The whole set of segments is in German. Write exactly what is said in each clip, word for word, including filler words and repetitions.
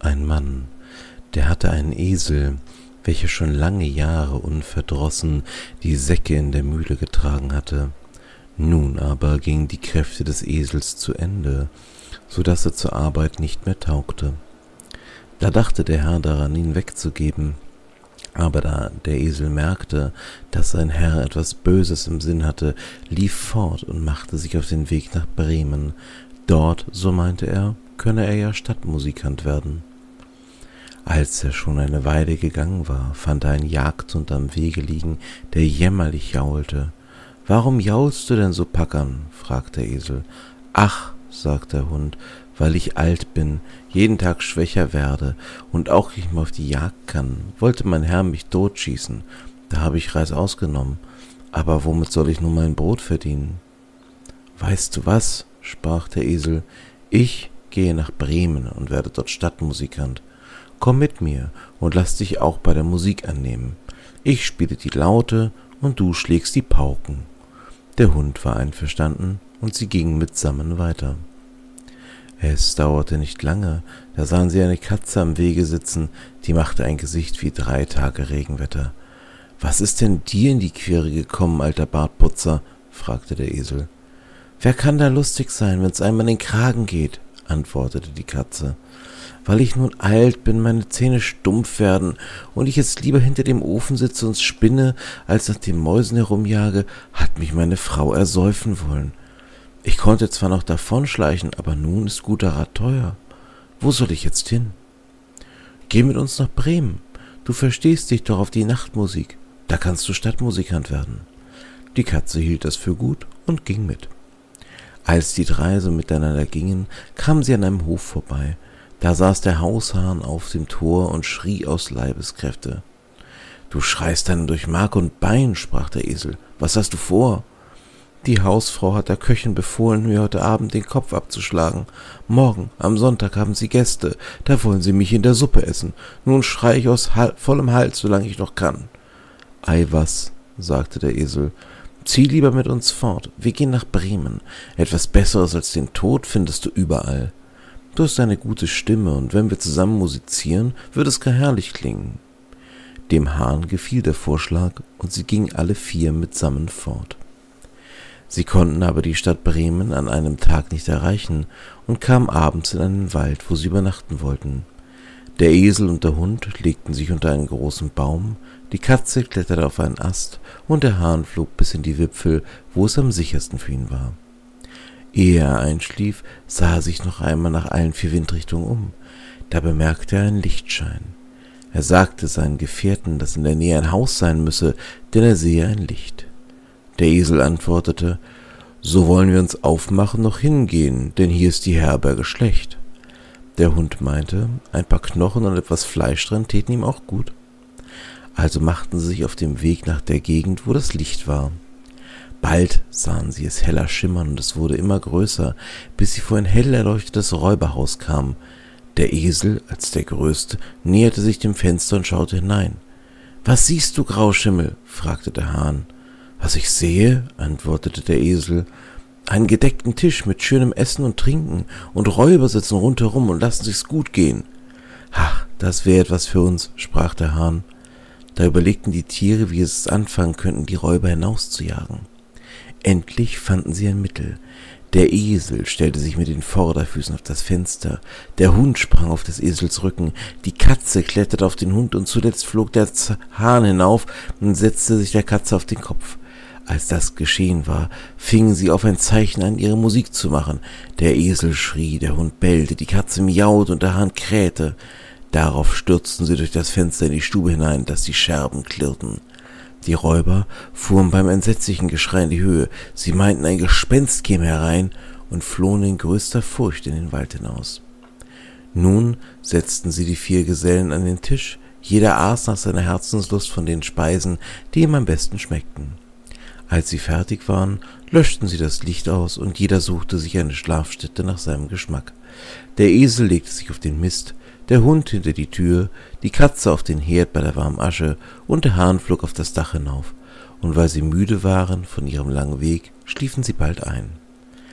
Ein Mann, der hatte einen Esel, welcher schon lange Jahre unverdrossen die Säcke in der Mühle getragen hatte. Nun aber gingen die Kräfte des Esels zu Ende, so daß er zur Arbeit nicht mehr taugte. Da dachte der Herr daran, ihn wegzugeben. Aber da der Esel merkte, dass sein Herr etwas Böses im Sinn hatte, lief fort und machte sich auf den Weg nach Bremen. Dort, so meinte er, könne er ja Stadtmusikant werden. Als er schon eine Weile gegangen war, fand er einen Jagdhund am Wege liegen, der jämmerlich jaulte. »Warum jaulst du denn so packern?« fragte der Esel. »Ach«, sagte der Hund, »weil ich alt bin, jeden Tag schwächer werde und auch nicht mehr auf die Jagd kann, wollte mein Herr mich totschießen. Da habe ich Reißaus genommen. Aber womit soll ich nun mein Brot verdienen?« »Weißt du was?«, sprach der Esel, »ich gehe nach Bremen und werde dort Stadtmusikant. Komm mit mir und lass dich auch bei der Musik annehmen. Ich spiele die Laute und du schlägst die Pauken.« Der Hund war einverstanden und sie gingen mitsammen weiter. Es dauerte nicht lange, da sahen sie eine Katze am Wege sitzen, die machte ein Gesicht wie drei Tage Regenwetter. »Was ist denn dir in die Quere gekommen, alter Bartputzer?« fragte der Esel. »Wer kann da lustig sein, wenn's einem an den Kragen geht?« antwortete die Katze. »Weil ich nun alt bin, meine Zähne stumpf werden und ich jetzt lieber hinter dem Ofen sitze und spinne, als nach den Mäusen herumjage, hat mich meine Frau ersäufen wollen. Ich konnte zwar noch davonschleichen, aber nun ist guter Rat teuer. Wo soll ich jetzt hin?« »Geh mit uns nach Bremen. Du verstehst dich doch auf die Nachtmusik. Da kannst du Stadtmusikant werden.« Die Katze hielt das für gut und ging mit. Als die drei so miteinander gingen, kamen sie an einem Hof vorbei. Da saß der Haushahn auf dem Tor und schrie aus Leibeskräfte. »Du schreist dann durch Mark und Bein«, sprach der Esel. »Was hast du vor?« »Die Hausfrau hat der Köchin befohlen, mir heute Abend den Kopf abzuschlagen. Morgen, am Sonntag, haben sie Gäste, da wollen sie mich in der Suppe essen. Nun schrei ich aus Hal- vollem Hals, solange ich noch kann.« »Ei was«, sagte der Esel, »zieh lieber mit uns fort, wir gehen nach Bremen. Etwas Besseres als den Tod findest du überall. Du hast eine gute Stimme, und wenn wir zusammen musizieren, wird es gar herrlich klingen.« Dem Hahn gefiel der Vorschlag, und sie gingen alle vier mitsammen fort. Sie konnten aber die Stadt Bremen an einem Tag nicht erreichen und kamen abends in einen Wald, wo sie übernachten wollten. Der Esel und der Hund legten sich unter einen großen Baum, die Katze kletterte auf einen Ast und der Hahn flog bis in die Wipfel, wo es am sichersten für ihn war. Ehe er einschlief, sah er sich noch einmal nach allen vier Windrichtungen um. Da bemerkte er einen Lichtschein. Er sagte seinen Gefährten, dass in der Nähe ein Haus sein müsse, denn er sehe ein Licht. Der Esel antwortete, »So wollen wir uns aufmachen, noch hingehen, denn hier ist die Herberge schlecht.« Der Hund meinte, ein paar Knochen und etwas Fleisch dran täten ihm auch gut. Also machten sie sich auf den Weg nach der Gegend, wo das Licht war. Bald sahen sie es heller schimmern, und es wurde immer größer, bis sie vor ein hell erleuchtetes Räuberhaus kamen. Der Esel, als der Größte, näherte sich dem Fenster und schaute hinein. »Was siehst du, Grauschimmel?« fragte der Hahn. »Was ich sehe«, antwortete der Esel, »einen gedeckten Tisch mit schönem Essen und Trinken, und Räuber sitzen rundherum und lassen sich's gut gehen.« »Ha, das wäre etwas für uns«, sprach der Hahn. Da überlegten die Tiere, wie es anfangen könnten, die Räuber hinauszujagen. Endlich fanden sie ein Mittel. Der Esel stellte sich mit den Vorderfüßen auf das Fenster, der Hund sprang auf des Esels Rücken, die Katze kletterte auf den Hund und zuletzt flog der Hahn hinauf und setzte sich der Katze auf den Kopf. Als das geschehen war, fingen sie auf ein Zeichen an, ihre Musik zu machen. Der Esel schrie, der Hund bellte, die Katze miaute und der Hahn krähte. Darauf stürzten sie durch das Fenster in die Stube hinein, dass die Scherben klirrten. Die Räuber fuhren beim entsetzlichen Geschrei in die Höhe. Sie meinten, ein Gespenst käme herein und flohen in größter Furcht in den Wald hinaus. Nun setzten sie die vier Gesellen an den Tisch. Jeder aß nach seiner Herzenslust von den Speisen, die ihm am besten schmeckten. Als sie fertig waren, löschten sie das Licht aus und jeder suchte sich eine Schlafstätte nach seinem Geschmack. Der Esel legte sich auf den Mist, der Hund hinter die Tür, die Katze auf den Herd bei der warmen Asche und der Hahn flog auf das Dach hinauf. Und weil sie müde waren von ihrem langen Weg, schliefen sie bald ein.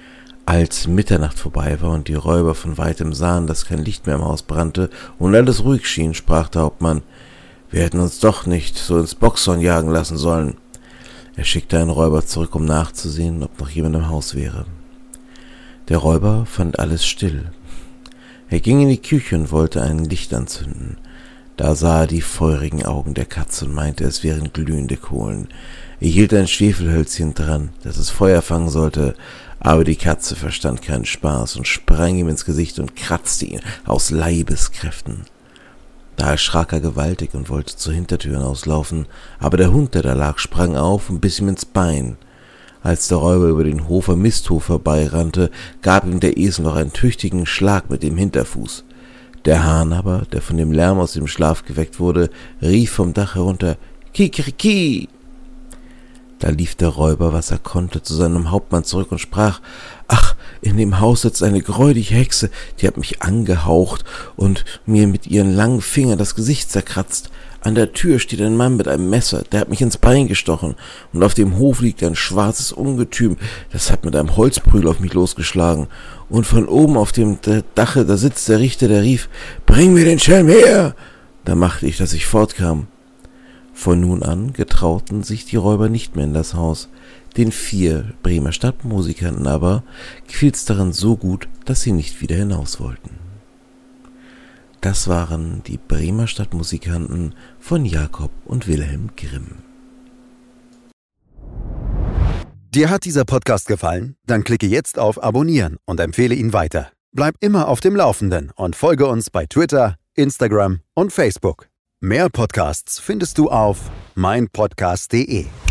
Als Mitternacht vorbei war und die Räuber von weitem sahen, dass kein Licht mehr im Haus brannte und alles ruhig schien, sprach der Hauptmann: Wir hätten uns doch nicht so ins Bockshorn jagen lassen sollen. Er schickte einen Räuber zurück, um nachzusehen, ob noch jemand im Haus wäre. Der Räuber fand alles still. Er ging in die Küche und wollte ein Licht anzünden. Da sah er die feurigen Augen der Katze und meinte, es wären glühende Kohlen. Er hielt ein Schwefelhölzchen dran, das es Feuer fangen sollte, aber die Katze verstand keinen Spaß und sprang ihm ins Gesicht und kratzte ihn aus Leibeskräften. Da erschrak er gewaltig und wollte zur Hintertür hinauslaufen, aber der Hund, der da lag, sprang auf und biss ihm ins Bein. Als der Räuber über den Hofer Misthof vorbeirannte, gab ihm der Esel noch einen tüchtigen Schlag mit dem Hinterfuß. Der Hahn aber, der von dem Lärm aus dem Schlaf geweckt wurde, rief vom Dach herunter: Kikeriki! Da lief der Räuber, was er konnte, zu seinem Hauptmann zurück und sprach: Ach, in dem Haus sitzt eine gräuliche Hexe, die hat mich angehaucht und mir mit ihren langen Fingern das Gesicht zerkratzt. An der Tür steht ein Mann mit einem Messer, der hat mich ins Bein gestochen, und auf dem Hof liegt ein schwarzes Ungetüm, das hat mit einem Holzprügel auf mich losgeschlagen. Und von oben auf dem Dache, da sitzt der Richter, der rief: Bring mir den Schelm her! Da machte ich, dass ich fortkam. Von nun an getrauten sich die Räuber nicht mehr in das Haus. Den vier Bremer Stadtmusikanten aber gefiel's darin so gut, dass sie nicht wieder hinaus wollten. Das waren die Bremer Stadtmusikanten von Jakob und Wilhelm Grimm. Dir hat dieser Podcast gefallen? Dann klicke jetzt auf Abonnieren und empfehle ihn weiter. Bleib immer auf dem Laufenden und folge uns bei Twitter, Instagram und Facebook. Mehr Podcasts findest du auf mein podcast punkt de.